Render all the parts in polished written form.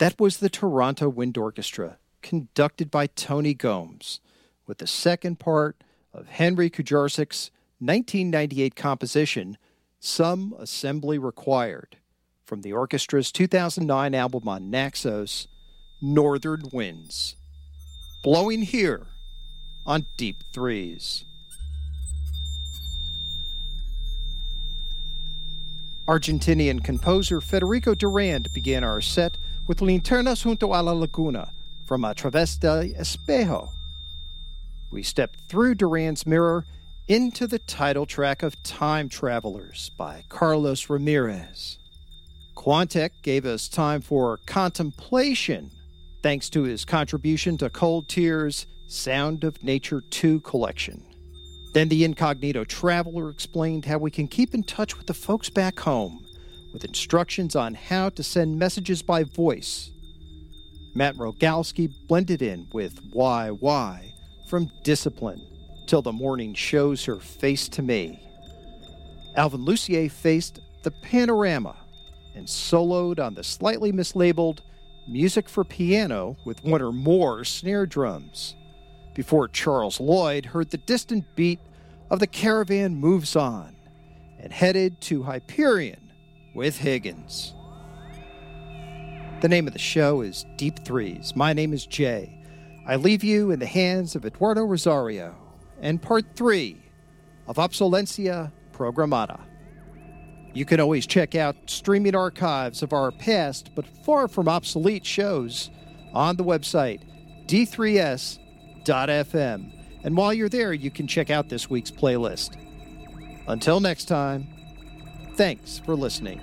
That was the Toronto Wind Orchestra, conducted by Tony Gomes, with the second part of Henry Kujarczyk's 1998 composition, Some Assembly Required, from the orchestra's 2009 album on Naxos, Northern Winds. Blowing here on Deep Threes. Argentinian composer Federico Durand began our set with Linternas junto a la laguna from A Través del Espejo. We stepped through Durand's mirror into the title track of Time Travelers by Carlos Ramirez. Quantek gave us time for contemplation, thanks to his contribution to Cold Tears' Sound of Nature 2 collection. Then the Incognito Traveler explained how we can keep in touch with the folks back home, with instructions on how to send messages by voice. Matt Rogalski blended in with Why from Discipline, Till the Morning Shows Her Face to Me. Alvin Lucier faced The Panorama and soloed on the slightly mislabeled Music for Piano with one or more snare drums, before Charles Lloyd heard the distant beat of The Caravan Moves On and headed to Hyperion with Higgins. The name of the show is Deep Threes. My name is Jay. I leave you in the hands of Eduardo Rosario and part 3 of Obsolencia Programada. You can always check out streaming archives of our past but far from obsolete shows on the website d3s.fm. And while you're there, you can check out this week's playlist. Until next time, thanks for listening.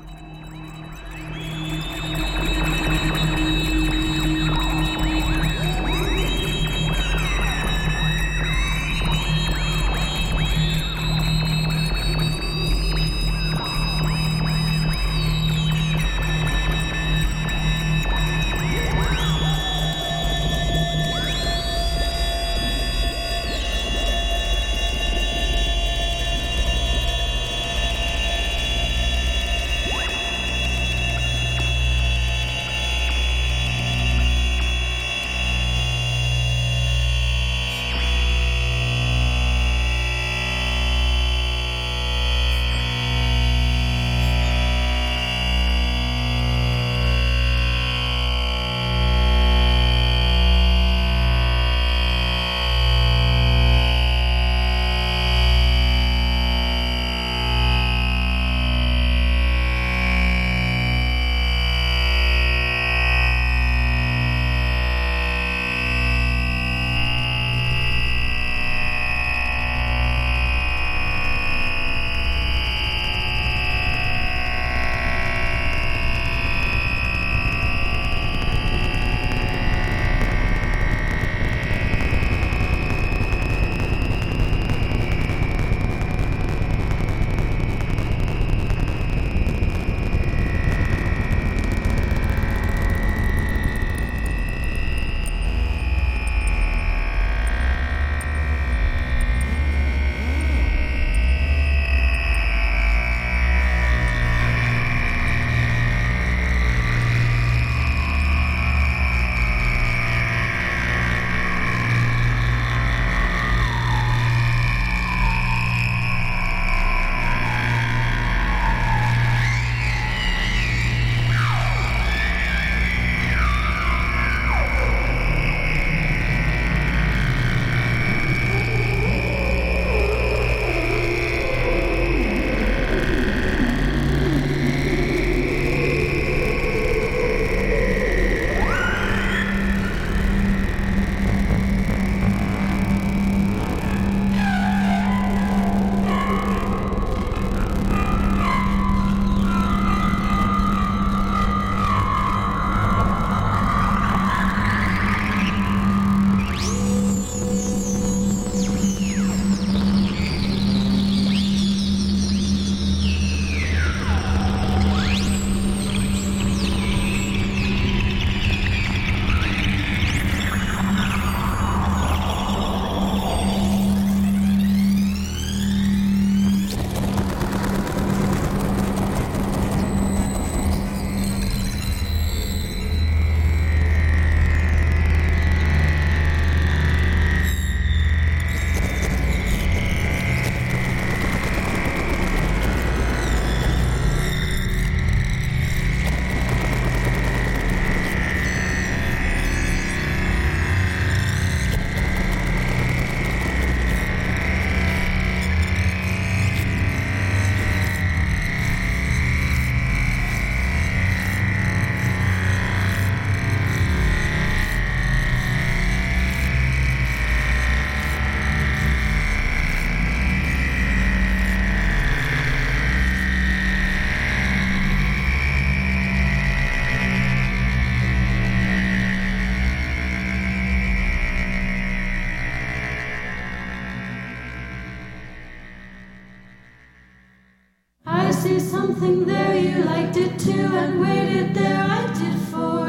see something there, you liked it too, and waited there, I did for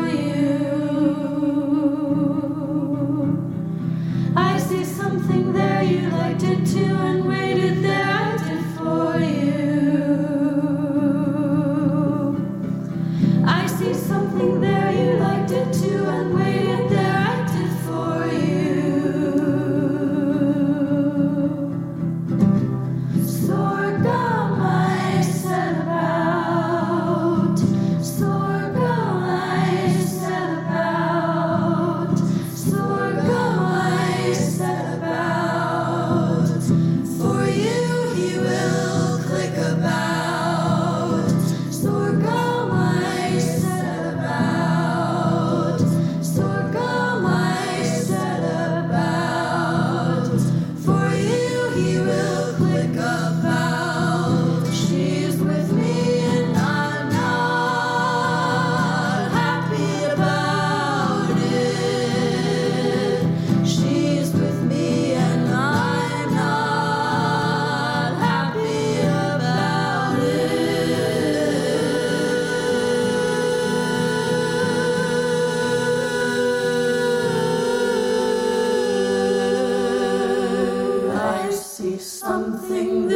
you. I see something there, you liked it too, and waited there, I did for you. I see something there, you liked it too, and waited there, I did for you. Sorghum I set about, sorghum I set about, sorghum I set about. For you he will click about, sorghum I set about, sorghum I set about. For you he will click about. She's with me and I'm not happy about it. She's with me and I'm not happy about it. I see something